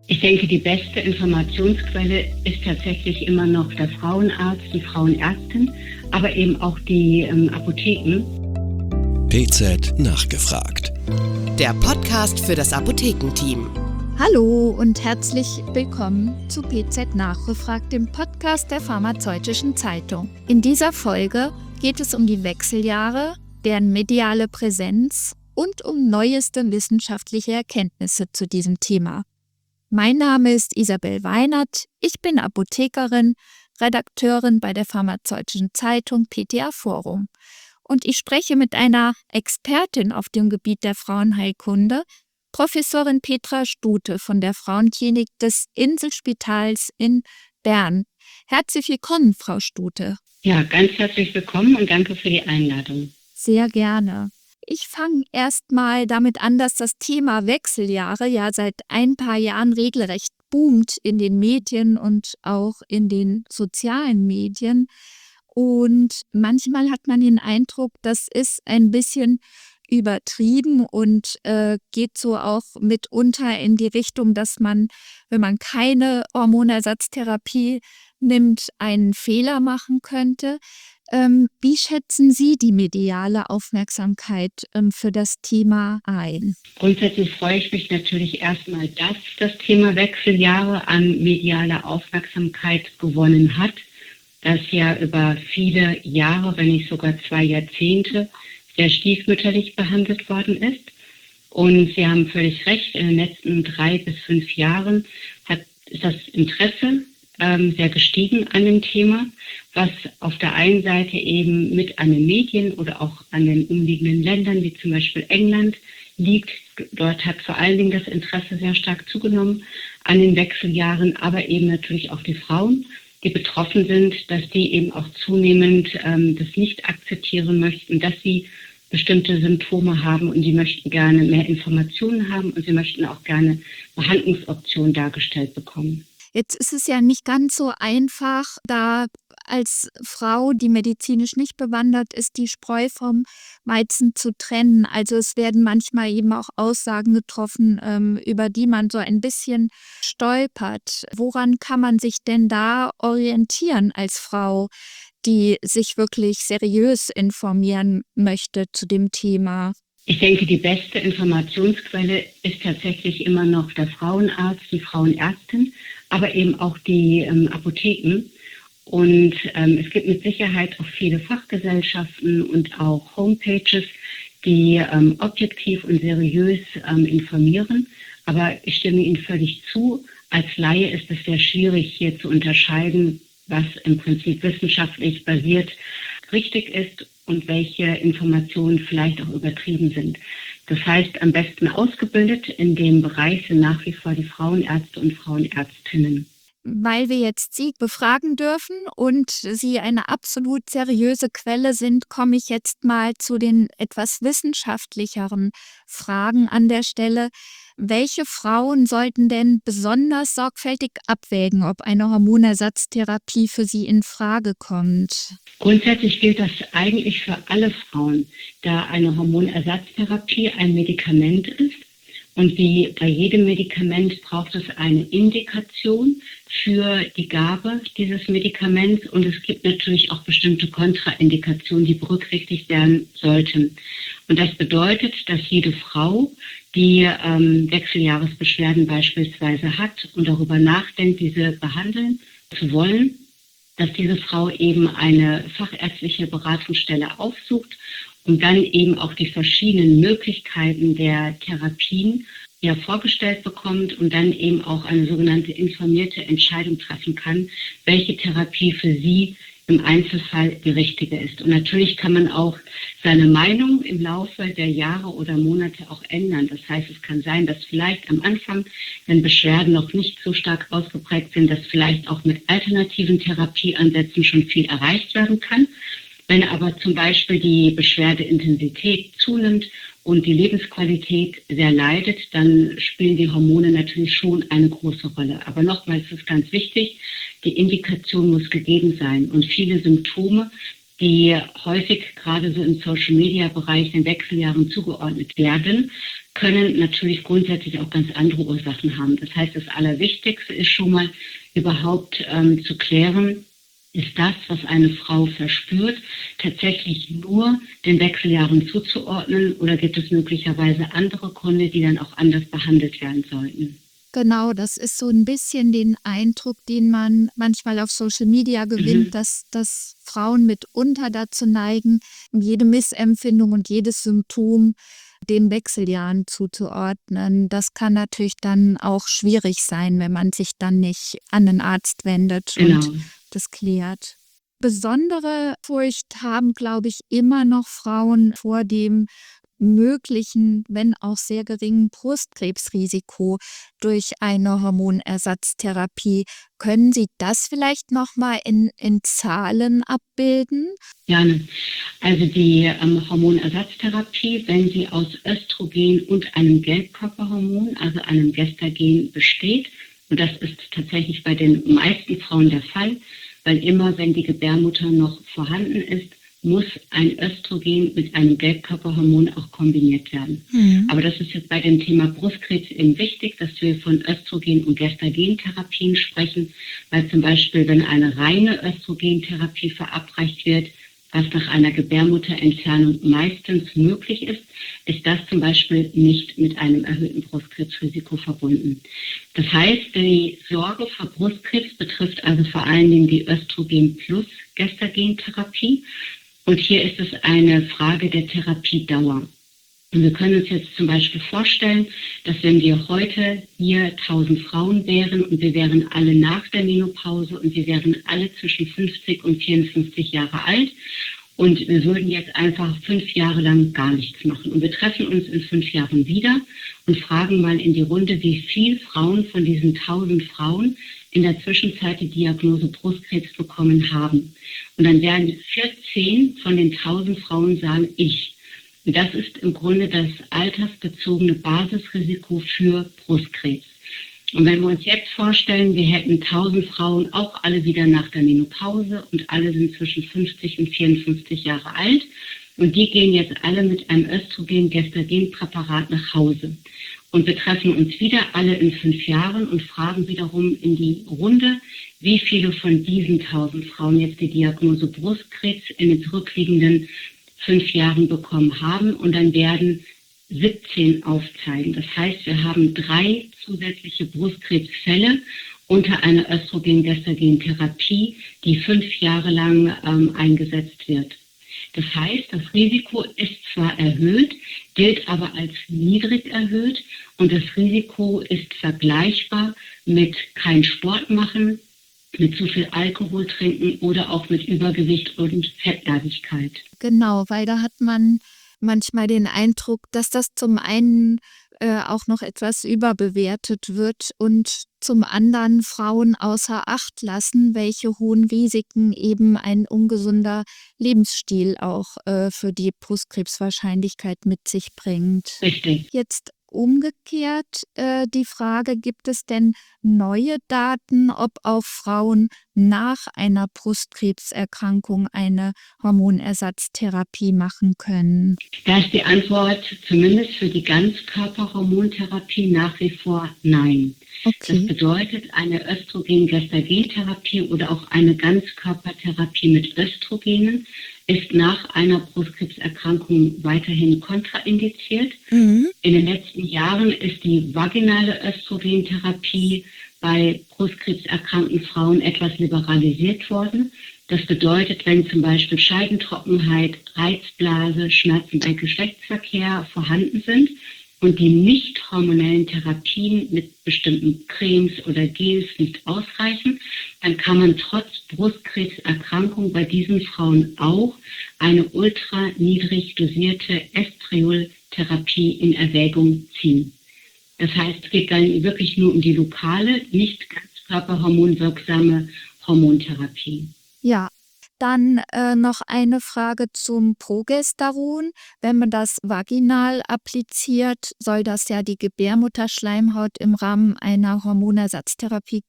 Ich denke, die beste Informationsquelle ist tatsächlich immer noch der Frauenarzt, die Frauenärztin, aber eben auch die Apotheken. PZ nachgefragt. Der Podcast für das Apothekenteam. Hallo und herzlich willkommen zu PZ nachgefragt, dem Podcast der Pharmazeutischen Zeitung. In dieser Folge geht es um die Wechseljahre, deren mediale Präsenz und um neueste wissenschaftliche Erkenntnisse zu diesem Thema. Mein Name ist Isabel Weinert, ich bin Apothekerin, Redakteurin bei der Pharmazeutischen Zeitung PTA Forum. Und ich spreche mit einer Expertin auf dem Gebiet der Frauenheilkunde, Professorin Petra Stute von der Frauenklinik des Inselspitals in Bern. Herzlich willkommen, Frau Stute. Ja, ganz herzlich willkommen und danke für die Einladung. Sehr gerne. Ich fange erst mal damit an, dass das Thema Wechseljahre ja seit ein paar Jahren regelrecht boomt in den Medien und auch in den sozialen Medien. Und manchmal hat man den Eindruck, das ist ein bisschen übertrieben und geht so auch mitunter in die Richtung, dass man, wenn man keine Hormonersatztherapie nimmt, einen Fehler machen könnte. Wie schätzen Sie die mediale Aufmerksamkeit für das Thema ein? Grundsätzlich freue ich mich natürlich erstmal, dass das Thema Wechseljahre an medialer Aufmerksamkeit gewonnen hat, das ja über viele Jahre, wenn nicht sogar 2 Jahrzehnte, sehr stiefmütterlich behandelt worden ist. Und Sie haben völlig recht, in den letzten 3 bis 5 Jahren ist das Interesse sehr gestiegen an dem Thema, was auf der einen Seite eben mit an den Medien oder auch an den umliegenden Ländern, wie zum Beispiel England, liegt. Dort hat vor allen Dingen das Interesse sehr stark zugenommen an den Wechseljahren, aber eben natürlich auch die Frauen, die betroffen sind, dass die eben auch zunehmend das nicht akzeptieren möchten, dass sie bestimmte Symptome haben und die möchten gerne mehr Informationen haben und sie möchten auch gerne Behandlungsoptionen dargestellt bekommen. Jetzt ist es ja nicht ganz so einfach, da als Frau, die medizinisch nicht bewandert ist, die Spreu vom Weizen zu trennen. Also es werden manchmal eben auch Aussagen getroffen, über die man so ein bisschen stolpert. Woran kann man sich denn da orientieren als Frau, die sich wirklich seriös informieren möchte zu dem Thema? Ich denke, die beste Informationsquelle ist tatsächlich immer noch der Frauenarzt, die Frauenärztin, aber eben auch die Apotheken. Und es gibt mit Sicherheit auch viele Fachgesellschaften und auch Homepages, die objektiv und seriös informieren. Aber ich stimme Ihnen völlig zu. Als Laie ist es sehr schwierig, hier zu unterscheiden, was im Prinzip wissenschaftlich basiert richtig ist und welche Informationen vielleicht auch übertrieben sind. Das heißt, am besten ausgebildet in dem Bereich sind nach wie vor die Frauenärzte und Frauenärztinnen. Weil wir jetzt Sie befragen dürfen und Sie eine absolut seriöse Quelle sind, komme ich jetzt mal zu den etwas wissenschaftlicheren Fragen an der Stelle. Welche Frauen sollten denn besonders sorgfältig abwägen, ob eine Hormonersatztherapie für sie in Frage kommt? Grundsätzlich gilt das eigentlich für alle Frauen, da eine Hormonersatztherapie ein Medikament ist. Und wie bei jedem Medikament braucht es eine Indikation für die Gabe dieses Medikaments. Und es gibt natürlich auch bestimmte Kontraindikationen, die berücksichtigt werden sollten. Und das bedeutet, dass jede Frau, die Wechseljahresbeschwerden beispielsweise hat und darüber nachdenkt, diese behandeln zu wollen, dass diese Frau eben eine fachärztliche Beratungsstelle aufsucht und dann eben auch die verschiedenen Möglichkeiten der Therapien ja vorgestellt bekommt und dann eben auch eine sogenannte informierte Entscheidung treffen kann, welche Therapie für sie im Einzelfall die richtige ist. Und natürlich kann man auch seine Meinung im Laufe der Jahre oder Monate auch ändern. Das heißt, es kann sein, dass vielleicht am Anfang, wenn Beschwerden noch nicht so stark ausgeprägt sind, dass vielleicht auch mit alternativen Therapieansätzen schon viel erreicht werden kann. Wenn aber zum Beispiel die Beschwerdeintensität zunimmt und die Lebensqualität sehr leidet, dann spielen die Hormone natürlich schon eine große Rolle. Aber nochmals ist es ganz wichtig, die Indikation muss gegeben sein. Und viele Symptome, die häufig gerade so im Social-Media-Bereich den Wechseljahren zugeordnet werden, können natürlich grundsätzlich auch ganz andere Ursachen haben. Das heißt, das Allerwichtigste ist schon mal überhaupt zu klären, ist das, was eine Frau verspürt, tatsächlich nur den Wechseljahren zuzuordnen oder gibt es möglicherweise andere Gründe, die dann auch anders behandelt werden sollten? Genau, das ist so ein bisschen den Eindruck, den man manchmal auf Social Media gewinnt, dass Frauen mitunter dazu neigen, jede Missempfindung und jedes Symptom den Wechseljahren zuzuordnen. Das kann natürlich dann auch schwierig sein, wenn man sich dann nicht an den Arzt wendet Genau. und das klärt. Besondere Furcht haben, glaube ich, immer noch Frauen vor dem möglichen, wenn auch sehr geringen Brustkrebsrisiko durch eine Hormonersatztherapie. Können Sie das vielleicht nochmal in Zahlen abbilden? Gerne. Also die Hormonersatztherapie, wenn sie aus Östrogen und einem Gelbkörperhormon, also einem Gestagen, besteht, und das ist tatsächlich bei den meisten Frauen der Fall, weil immer, wenn die Gebärmutter noch vorhanden ist, muss ein Östrogen mit einem Gelbkörperhormon auch kombiniert werden. Aber das ist jetzt bei dem Thema Brustkrebs eben wichtig, dass wir von Östrogen- und Gestagentherapien sprechen, weil zum Beispiel, wenn eine reine Östrogentherapie verabreicht wird, was nach einer Gebärmutterentfernung meistens möglich ist, ist das zum Beispiel nicht mit einem erhöhten Brustkrebsrisiko verbunden. Das heißt, die Sorge vor Brustkrebs betrifft also vor allen Dingen die Östrogen-plus-Gestagentherapie. Und hier ist es eine Frage der Therapiedauer. Und wir können uns jetzt zum Beispiel vorstellen, dass wenn wir heute hier 1000 Frauen wären und wir wären alle nach der Menopause und wir wären alle zwischen 50 und 54 Jahre alt und wir würden jetzt einfach 5 Jahre lang gar nichts machen. Und wir treffen uns in 5 Jahren wieder und fragen mal in die Runde, wie viele Frauen von diesen 1000 Frauen in der Zwischenzeit die Diagnose Brustkrebs bekommen haben. Und dann werden 14 von den 1000 Frauen sagen, ich. Und das ist im Grunde das altersbezogene Basisrisiko für Brustkrebs. Und wenn wir uns jetzt vorstellen, wir hätten 1000 Frauen auch alle wieder nach der Menopause und alle sind zwischen 50 und 54 Jahre alt und die gehen jetzt alle mit einem Östrogen-Gestagen-Präparat nach Hause. Und wir treffen uns wieder alle in 5 Jahren und fragen wiederum in die Runde, wie viele von diesen 1000 Frauen jetzt die Diagnose Brustkrebs in den zurückliegenden 5 Jahren bekommen haben. Und dann werden 17 aufzeigen. Das heißt, wir haben 3 zusätzliche Brustkrebsfälle unter einer Östrogen-Gestagen-Therapie, die 5 Jahre lang eingesetzt wird. Das heißt, das Risiko ist zwar erhöht, gilt aber als niedrig erhöht und das Risiko ist vergleichbar mit kein Sport machen, mit zu viel Alkohol trinken oder auch mit Übergewicht und Fettleibigkeit. Genau, weil da hat man manchmal den Eindruck, dass das zum einen auch noch etwas überbewertet wird und zum anderen Frauen außer Acht lassen, welche hohen Risiken eben ein ungesunder Lebensstil auch für die Brustkrebswahrscheinlichkeit mit sich bringt. Richtig. Jetzt umgekehrt die Frage, gibt es denn neue Daten, ob auch Frauen nach einer Brustkrebserkrankung eine Hormonersatztherapie machen können? Da ist die Antwort zumindest für die Ganzkörperhormontherapie nach wie vor nein. Okay. Das bedeutet, eine Östrogen-Gestagentherapie oder auch eine Ganzkörpertherapie mit Östrogenen ist nach einer Brustkrebserkrankung weiterhin kontraindiziert. In den letzten Jahren ist die vaginale Östrogentherapie bei brustkrebserkrankten Frauen etwas liberalisiert worden. Das bedeutet, wenn zum Beispiel Scheidentrockenheit, Reizblase, Schmerzen bei Geschlechtsverkehr vorhanden sind und die nicht hormonellen Therapien mit bestimmten Cremes oder Gels nicht ausreichen, dann kann man trotz Brustkrebserkrankung bei diesen Frauen auch eine ultra niedrig dosierte Estriol-Therapie in Erwägung ziehen. Das heißt, es geht dann wirklich nur um die lokale, nicht ganzkörperhormonwirksame Hormontherapie. Ja, dann noch eine Frage zum Progesteron. Wenn man das vaginal appliziert, soll das ja die Gebärmutterschleimhaut im Rahmen einer Hormonersatztherapie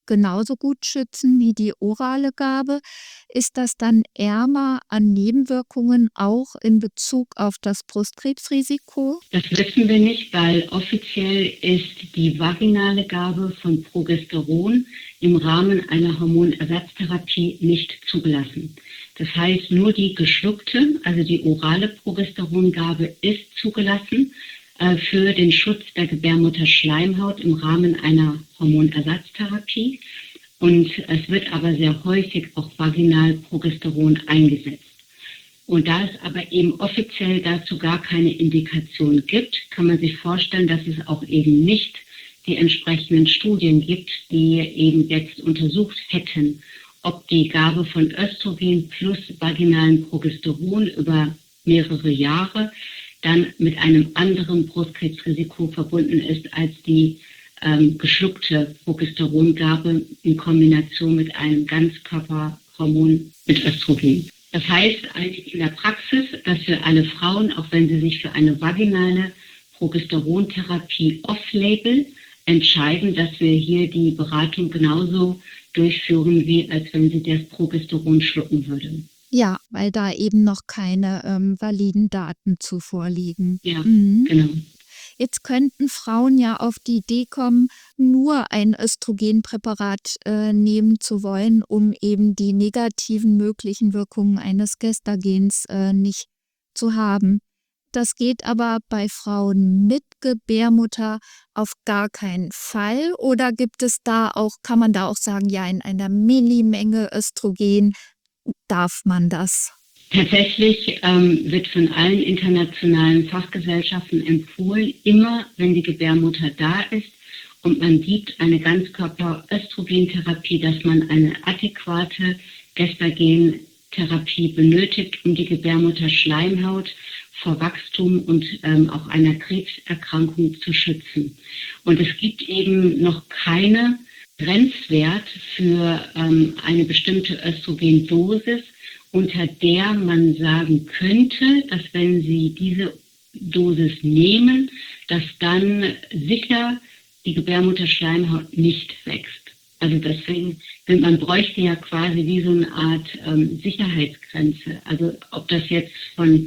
genauso gut schützen wie die orale Gabe? Ist das dann ärmer an Nebenwirkungen auch in Bezug auf das Brustkrebsrisiko? Das wissen wir nicht, weil offiziell ist die vaginale Gabe von Progesteron im Rahmen einer Hormonersatztherapie nicht zugelassen. Das heißt, nur die geschluckte, also die orale Progesterongabe ist zugelassen für den Schutz der Gebärmutterschleimhaut im Rahmen einer Hormonersatztherapie. Und es wird aber sehr häufig auch vaginal Progesteron eingesetzt. Und da es aber eben offiziell dazu gar keine Indikation gibt, kann man sich vorstellen, dass es auch eben nicht die entsprechenden Studien gibt, die eben jetzt untersucht hätten, ob die Gabe von Östrogen plus vaginalen Progesteron über mehrere Jahre dann mit einem anderen Brustkrebsrisiko verbunden ist als die geschluckte Progesterongabe in Kombination mit einem Ganzkörperhormon mit Östrogen. Das heißt eigentlich in der Praxis, dass für alle Frauen, auch wenn sie sich für eine vaginale Progesterontherapie off-label entscheiden, dass wir hier die Beratung genauso durchführen, wie als wenn sie das Progesteron schlucken würde. Ja, weil da eben noch keine validen Daten zu vorliegen. Ja, genau. Jetzt könnten Frauen ja auf die Idee kommen, nur ein Östrogenpräparat nehmen zu wollen, um eben die negativen möglichen Wirkungen eines Gestagens nicht zu haben. Das geht aber bei Frauen mit Gebärmutter auf gar keinen Fall. Oder gibt es da auch, kann man da auch sagen, ja, in einer Millimenge Östrogen darf man das? Tatsächlich wird von allen internationalen Fachgesellschaften empfohlen, immer wenn die Gebärmutter da ist und man gibt eine Ganzkörper-Östrogentherapie, dass man eine adäquate Gestagentherapie benötigt, um die Gebärmutterschleimhaut vor Wachstum und auch einer Krebserkrankung zu schützen. Und es gibt eben noch keine Grenzwert für eine bestimmte Östrogendosis, unter der man sagen könnte, dass wenn Sie diese Dosis nehmen, dass dann sicher die Gebärmutterschleimhaut nicht wächst. Also deswegen, man bräuchte ja quasi wie so eine Art Sicherheitsgrenze. Also ob das jetzt von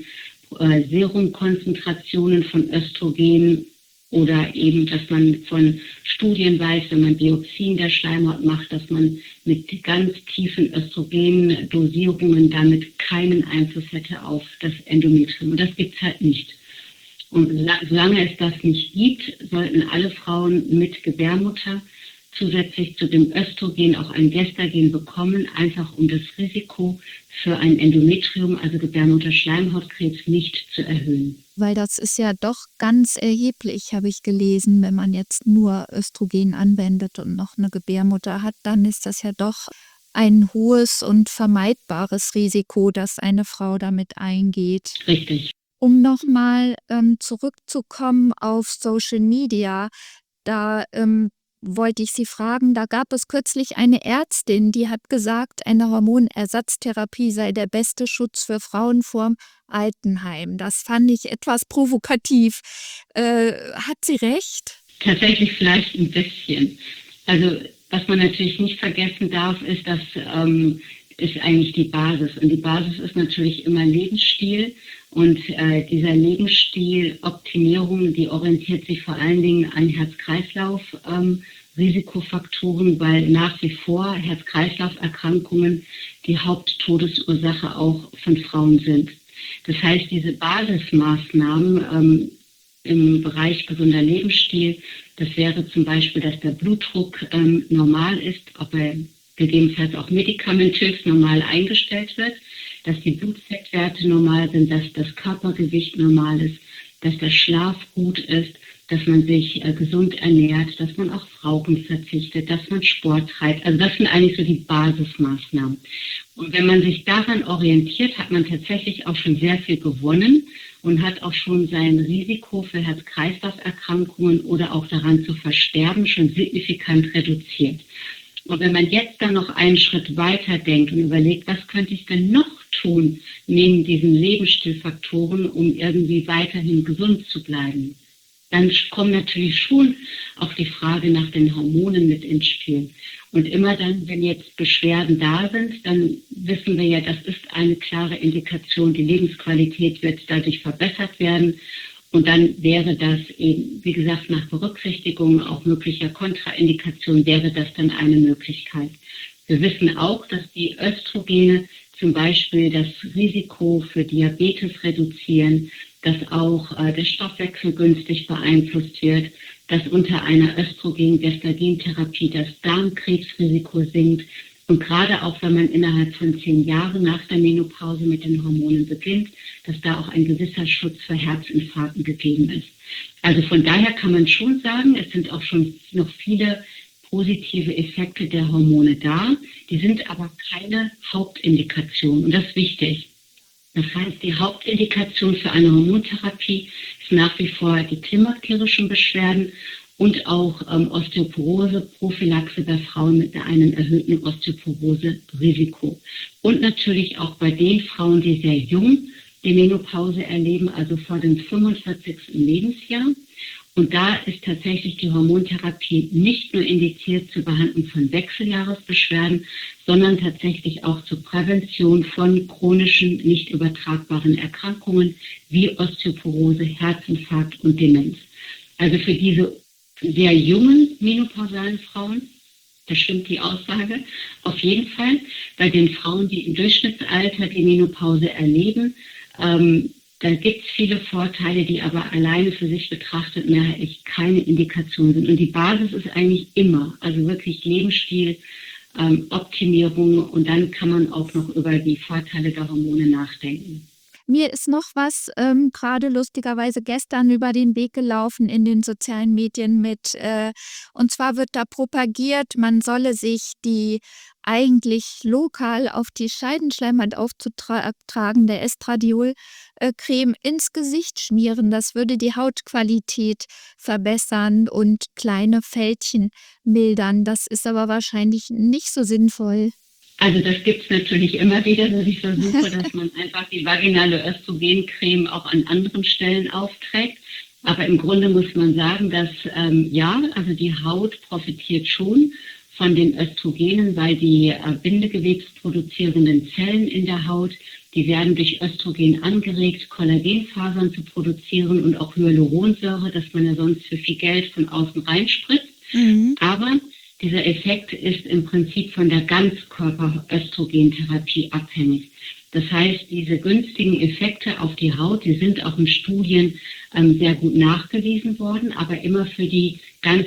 Serumkonzentrationen von Östrogen oder eben, dass man von Studien weiß, wenn man Biopsien der Schleimhaut macht, dass man mit ganz tiefen Östrogendosierungen damit keinen Einfluss hätte auf das Endometrium. Und das gibt es halt nicht. Und solange es das nicht gibt, sollten alle Frauen mit Gebärmutter zusätzlich zu dem Östrogen auch ein Gestagen bekommen, einfach um das Risiko für ein Endometrium, also Gebärmutterschleimhautkrebs, nicht zu erhöhen. Weil das ist ja doch ganz erheblich, habe ich gelesen, wenn man jetzt nur Östrogen anwendet und noch eine Gebärmutter hat, dann ist das ja doch ein hohes und vermeidbares Risiko, das eine Frau damit eingeht. Richtig. Um nochmal zurückzukommen auf Social Media, da wollte ich Sie fragen, da gab es kürzlich eine Ärztin, die hat gesagt, eine Hormonersatztherapie sei der beste Schutz für Frauen vorm Altenheim. Das fand ich etwas provokativ. Hat sie recht? Tatsächlich vielleicht ein bisschen. Also was man natürlich nicht vergessen darf, ist, dass ist eigentlich die Basis. Und die Basis ist natürlich immer Lebensstil. Und dieser Lebensstil-Optimierung, die orientiert sich vor allen Dingen an Herz-Kreislauf-Risikofaktoren, weil nach wie vor Herz-Kreislauf-Erkrankungen die Haupttodesursache auch von Frauen sind. Das heißt, diese Basismaßnahmen im Bereich gesunder Lebensstil, das wäre zum Beispiel, dass der Blutdruck normal ist, ob er gegebenenfalls auch medikamentös normal eingestellt wird, dass die Blutfettwerte normal sind, dass das Körpergewicht normal ist, dass der Schlaf gut ist, dass man sich gesund ernährt, dass man auf Rauchen verzichtet, dass man Sport treibt. Also das sind eigentlich so die Basismaßnahmen. Und wenn man sich daran orientiert, hat man tatsächlich auch schon sehr viel gewonnen und hat auch schon sein Risiko für Herz-Kreislauf-Erkrankungen oder auch daran zu versterben schon signifikant reduziert. Und wenn man jetzt dann noch einen Schritt weiter denkt und überlegt, was könnte ich denn noch tun neben diesen Lebensstilfaktoren, um irgendwie weiterhin gesund zu bleiben, dann kommt natürlich schon auch die Frage nach den Hormonen mit ins Spiel. Und immer dann, wenn jetzt Beschwerden da sind, dann wissen wir ja, das ist eine klare Indikation, die Lebensqualität wird dadurch verbessert werden. Und dann wäre das eben, wie gesagt, nach Berücksichtigung auch möglicher Kontraindikationen wäre das dann eine Möglichkeit. Wir wissen auch, dass die Östrogene zum Beispiel das Risiko für Diabetes reduzieren, dass auch der Stoffwechsel günstig beeinflusst wird, dass unter einer Östrogen-Gestagen-Therapie das Darmkrebsrisiko sinkt. Und gerade auch, wenn man innerhalb von 10 Jahren nach der Menopause mit den Hormonen beginnt, dass da auch ein gewisser Schutz vor Herzinfarkten gegeben ist. Also von daher kann man schon sagen, es sind auch schon noch viele positive Effekte der Hormone da. Die sind aber keine Hauptindikation. Und das ist wichtig. Das heißt, die Hauptindikation für eine Hormontherapie ist nach wie vor die klimakterischen Beschwerden und auch Osteoporose, Prophylaxe bei Frauen mit einem erhöhten Osteoporose-Risiko. Und natürlich auch bei den Frauen, die sehr jung die Menopause erleben, also vor dem 45. Lebensjahr. Und da ist tatsächlich die Hormontherapie nicht nur indiziert zur Behandlung von Wechseljahresbeschwerden, sondern tatsächlich auch zur Prävention von chronischen, nicht übertragbaren Erkrankungen wie Osteoporose, Herzinfarkt und Demenz. Also für diese sehr jungen menopausalen Frauen, da stimmt die Aussage auf jeden Fall. Bei den Frauen, die im Durchschnittsalter die Menopause erleben, da gibt es viele Vorteile, die aber alleine für sich betrachtet mehrheitlich keine Indikation sind. Und die Basis ist eigentlich immer, also wirklich Lebensstil, Optimierung, und dann kann man auch noch über die Vorteile der Hormone nachdenken. Mir ist noch was gerade lustigerweise gestern über den Weg gelaufen in den sozialen Medien und zwar wird da propagiert, man solle sich die eigentlich lokal auf die Scheidenschleimhaut aufzutragende Estradiol-Creme ins Gesicht schmieren. Das würde die Hautqualität verbessern und kleine Fältchen mildern. Das ist aber wahrscheinlich nicht so sinnvoll. Also das gibt es natürlich immer wieder, dass ich versuche, dass man einfach die vaginale Östrogencreme auch an anderen Stellen aufträgt. Aber im Grunde muss man sagen, dass also die Haut profitiert schon von den Östrogenen, weil die bindegewebsproduzierenden Zellen in der Haut, die werden durch Östrogen angeregt, Kollagenfasern zu produzieren und auch Hyaluronsäure, das man ja sonst für viel Geld von außen reinspritzt. Mhm. Aber dieser Effekt ist im Prinzip von der Ganzkörper-Östrogentherapie abhängig. Das heißt, diese günstigen Effekte auf die Haut, die sind auch in Studien sehr gut nachgewiesen worden, aber immer für die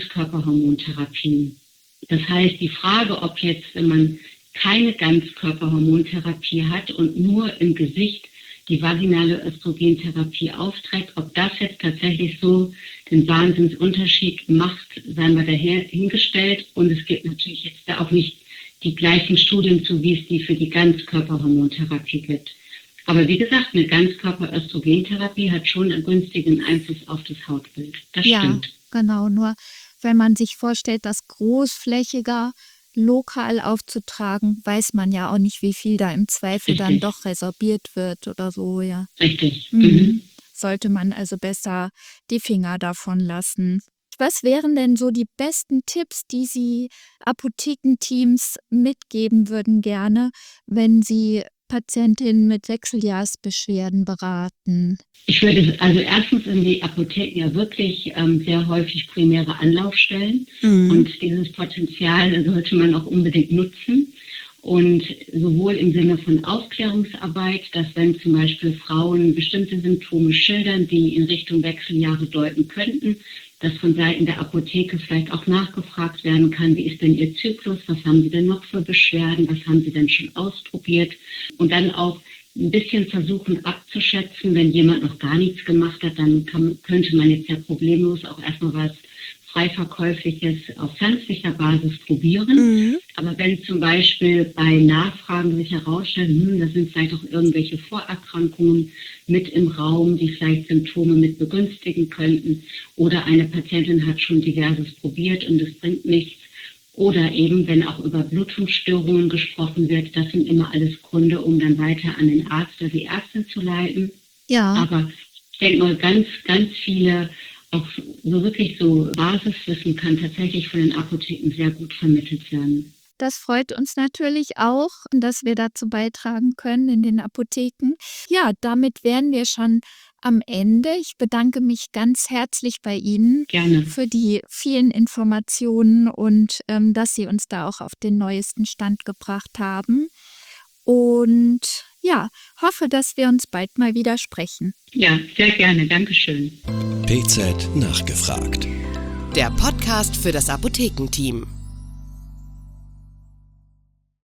Ganzkörperhormontherapien. Das heißt, die Frage, ob jetzt, wenn man keine Ganzkörperhormontherapie hat und nur im Gesicht die vaginale Östrogentherapie aufträgt, ob das jetzt tatsächlich so den Wahnsinnsunterschied macht, sei mal dahingestellt. Und es gibt natürlich jetzt da auch nicht die gleichen Studien zu, wie es die für die Ganzkörperhormontherapie gibt. Aber wie gesagt, eine Ganzkörperöstrogentherapie hat schon einen günstigen Einfluss auf das Hautbild. Das stimmt. Ja, genau. Nur wenn man sich vorstellt, das großflächiger lokal aufzutragen, weiß man ja auch nicht, wie viel da im Zweifel Richtig. Dann doch resorbiert wird oder so, ja. Richtig. Mhm. Sollte man also besser die Finger davon lassen. Was wären denn so die besten Tipps, die Sie Apothekenteams mitgeben würden gerne, wenn Sie Patientinnen mit Wechseljahrsbeschwerden beraten? Ich würde also erstens in die Apotheken ja wirklich sehr häufig primäre Anlaufstellen. Und dieses Potenzial sollte man auch unbedingt nutzen. Und sowohl im Sinne von Aufklärungsarbeit, dass wenn zum Beispiel Frauen bestimmte Symptome schildern, die in Richtung Wechseljahre deuten könnten, dass von Seiten der Apotheke vielleicht auch nachgefragt werden kann, wie ist denn Ihr Zyklus, was haben Sie denn noch für Beschwerden, was haben Sie denn schon ausprobiert, und dann auch ein bisschen versuchen abzuschätzen, wenn jemand noch gar nichts gemacht hat, dann könnte man jetzt ja problemlos auch erstmal was Freiverkäufliches auf pflanzlicher Basis probieren. Aber wenn zum Beispiel bei Nachfragen sich herausstellt, da sind vielleicht auch irgendwelche Vorerkrankungen mit im Raum, die vielleicht Symptome mit begünstigen könnten, oder eine Patientin hat schon diverses probiert und es bringt nichts, oder eben, wenn auch über Blutungsstörungen gesprochen wird, das sind immer alles Gründe, um dann weiter an den Arzt oder die Ärztin zu leiten. Ja. Aber ich denke mal, ganz, ganz viele auch so wirklich so Basiswissen kann tatsächlich von den Apotheken sehr gut vermittelt werden. Das freut uns natürlich auch, dass wir dazu beitragen können in den Apotheken. Ja, damit wären wir schon am Ende. Ich bedanke mich ganz herzlich bei Ihnen Gerne. für die vielen Informationen und dass Sie uns da auch auf den neuesten Stand gebracht haben. Und ja, hoffe, dass wir uns bald mal wieder sprechen. Ja, sehr gerne. Dankeschön. PZ nachgefragt. Der Podcast für das Apothekenteam.